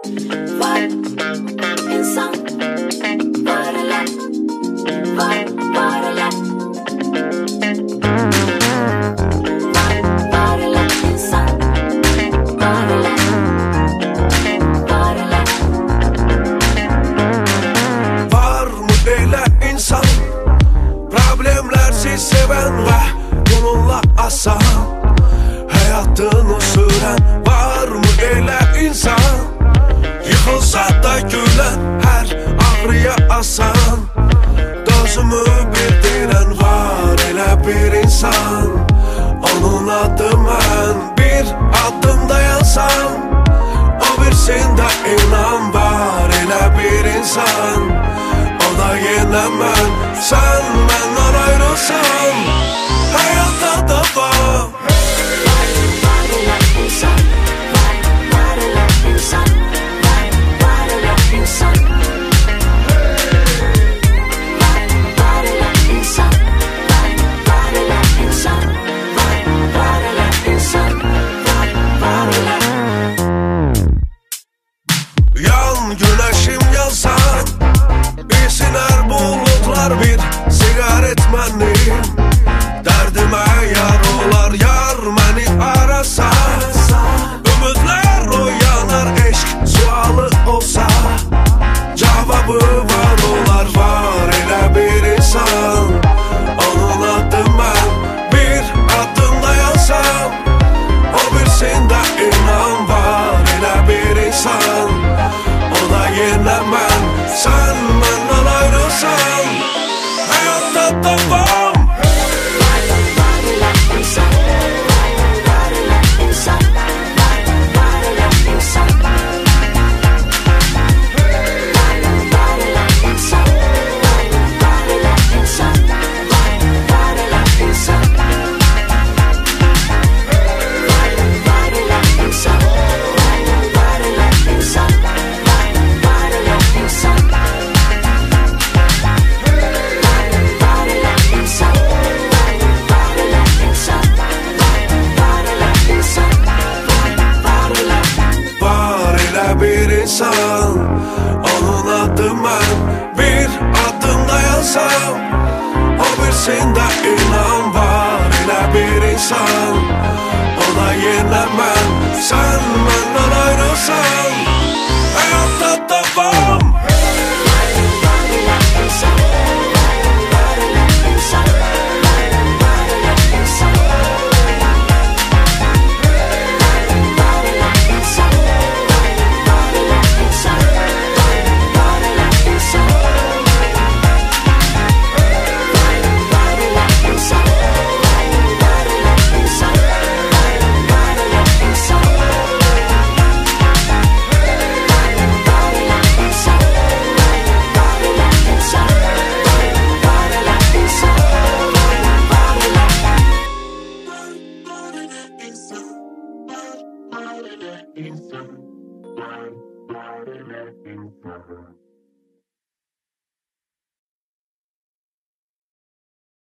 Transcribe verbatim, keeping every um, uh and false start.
Var insan, var hele, var, var hele. Var, var hele insan, var hele, var hele. Var mı elə insan, problemlersiz seven ve bununla asan hayatını süren? Var mı elə insan, yıkılsa da gülen, her ağrıya asan dözümü bildiren? Var elə bir insan, onun adı mən. Bir adım dayansam, o birisində inan. Var elə bir insan, o da yenə mən. Sen benden ayrılsan, hayatta devam. Var, var hele insan, var, var hele insan, var, var hele insan. Var, var hele insan, var, var hele insan, var, var hele insan, var, var hele. Yan güneşim yansan, isiner bulutlar, bir sigaret mənim dərdimə yar olar. Yar məni arasa, ümidlər oyanar. Eşq sualı olsa, cevabı var olar. Var elə bir insan, onun adı mən. Bir adım dayansam, o birisində inan. Var elə bir insan, o da yenə mən. Sen benden ayrılsan, hayatta devam. Var, var hele insan, var, var hele insan, var, var hele insan. Var, var hele insan, var, var hele insan, var, var hele insan. Var, var hele insan, var, var hele insan, var, var hele insan. Var elə bir insan, onun adı mən. Bir adım dayansam, o birisində inan. Var elə bir insan, o da yenə mən. Sen benden ayrılsan, hayatta devam. Var, var hele insan, var, var hele insan, var, var hele insan. Var, var hele insan, var, var hele insan, var, var hele insan. Var, var hele insan, var, var hele insan, var, var hele insan. Insan, var, var, insan, var, var, insan.